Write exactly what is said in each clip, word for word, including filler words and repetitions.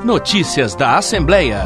Notícias da Assembleia.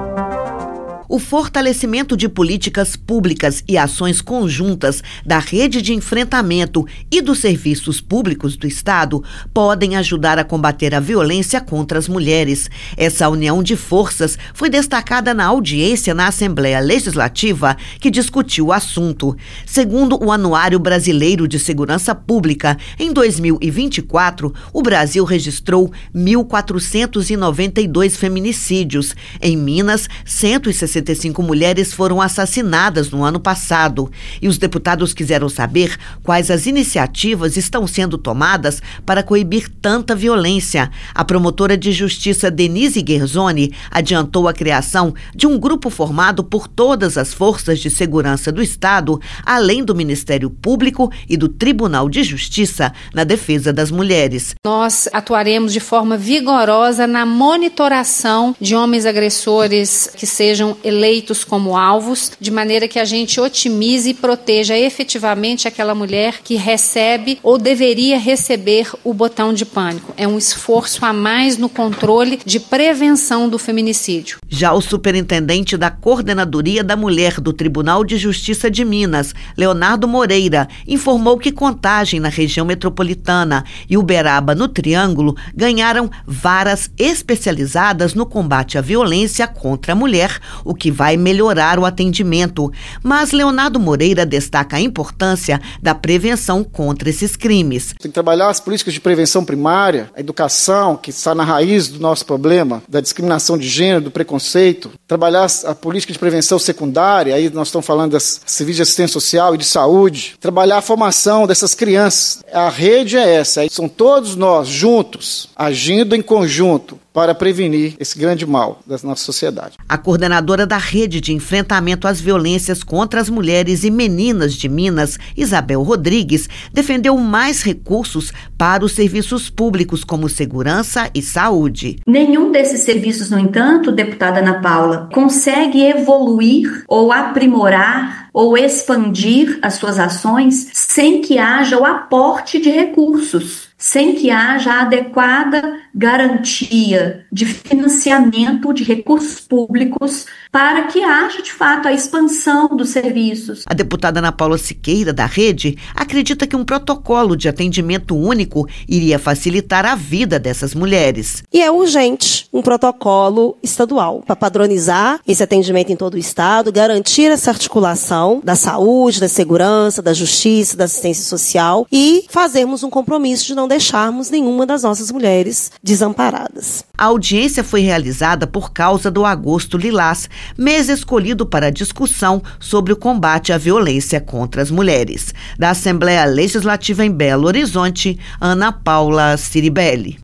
O fortalecimento de políticas públicas e ações conjuntas da rede de enfrentamento e dos serviços públicos do Estado podem ajudar a combater a violência contra as mulheres. Essa união de forças foi destacada na audiência na Assembleia Legislativa que discutiu o assunto. Segundo o Anuário Brasileiro de Segurança Pública, em dois mil e vinte e quatro, o Brasil registrou mil quatrocentos e noventa e dois feminicídios. Em Minas, cento e sessenta e cinco mulheres foram assassinadas no ano passado. E os deputados quiseram saber quais as iniciativas estão sendo tomadas para coibir tanta violência. A promotora de justiça Denise Guerzoni adiantou a criação de um grupo formado por todas as forças de segurança do Estado, além do Ministério Público e do Tribunal de Justiça, na defesa das mulheres. Nós atuaremos de forma vigorosa na monitoração de homens agressores que sejam eleitos como alvos, de maneira que a gente otimize e proteja efetivamente aquela mulher que recebe ou deveria receber o botão de pânico. É um esforço a mais no controle de prevenção do feminicídio. Já o superintendente da Coordenadoria da Mulher do Tribunal de Justiça de Minas, Leonardo Moreira, informou que Contagem, na região metropolitana, e Uberaba, no Triângulo, ganharam varas especializadas no combate à violência contra a mulher, o que vai melhorar o atendimento. Mas Leonardo Moreira destaca a importância da prevenção contra esses crimes. Tem que trabalhar as políticas de prevenção primária, a educação, que está na raiz do nosso problema, da discriminação de gênero, do preconceito. Trabalhar a política de prevenção secundária, aí nós estamos falando das serviços de assistência social e de saúde. Trabalhar a formação dessas crianças. A rede é essa, são todos nós juntos, agindo em conjunto para prevenir esse grande mal da nossa sociedade. A coordenadora da Rede de Enfrentamento às Violências contra as Mulheres e Meninas de Minas, Isabel Rodrigues, defendeu mais recursos para os serviços públicos como segurança e saúde. Nenhum desses serviços, no entanto, deputada Ana Paula, consegue evoluir ou aprimorar ou expandir as suas ações sem que haja o aporte de recursos, sem que haja a adequada garantia de financiamento de recursos públicos para que haja, de fato, a expansão dos serviços. A deputada Ana Paula Siqueira, da Rede, acredita que um protocolo de atendimento único iria facilitar a vida dessas mulheres. E é urgente um protocolo estadual para padronizar esse atendimento em todo o Estado, garantir essa articulação da saúde, da segurança, da justiça, da assistência social e fazermos um compromisso de não deixarmos nenhuma das nossas mulheres desamparadas. A audiência foi realizada por causa do Agosto Lilás, mês escolhido para a discussão sobre o combate à violência contra as mulheres. Da Assembleia Legislativa em Belo Horizonte, Ana Paula Ciribelli.